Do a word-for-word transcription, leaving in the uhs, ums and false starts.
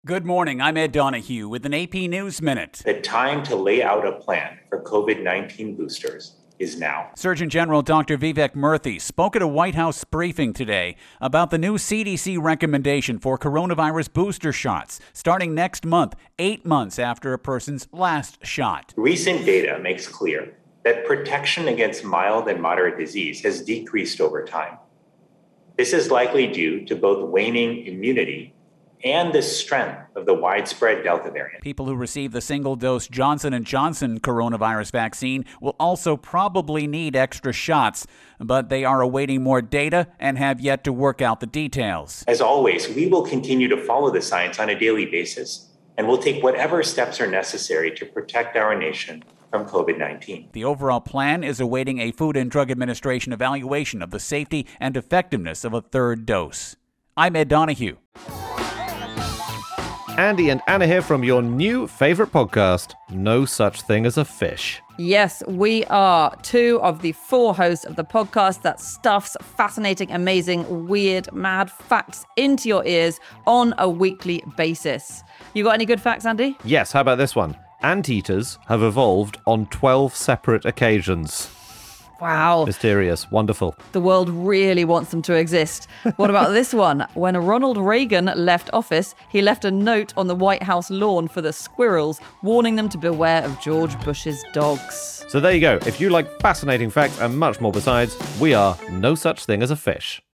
Good morning. I'm Ed Donahue with an A P News Minute. The time to lay out a plan for COVID nineteen boosters is now. Surgeon General Doctor Vivek Murthy spoke at a White House briefing today about the new C D C recommendation for coronavirus booster shots starting next month, eight months after a person's last shot. Recent data makes clear that protection against mild and moderate disease has decreased over time. This is likely due to both waning immunity and the strength of the widespread Delta variant. People who receive the single-dose Johnson and Johnson coronavirus vaccine will also probably need extra shots, but they are awaiting more data and have yet to work out the details. As always, we will continue to follow the science on a daily basis, and we'll take whatever steps are necessary to protect our nation from COVID nineteen. The overall plan is awaiting a Food and Drug Administration evaluation of the safety and effectiveness of a third dose. I'm Ed Donahue. Andy and Anna here from your new favorite podcast, No Such Thing as a Fish. Yes, we are two of the four hosts of the podcast that stuffs fascinating, amazing, weird, mad facts into your ears on a weekly basis. You got any good facts, Andy? Yes, how about this one? Anteaters have evolved on twelve separate occasions. Wow. Mysterious. Wonderful. The world really wants them to exist. What about this one? When Ronald Reagan left office, he left a note on the White House lawn for the squirrels, warning them to beware of George Bush's dogs. So there you go. If you like fascinating facts and much more besides, we are No Such Thing as a Fish.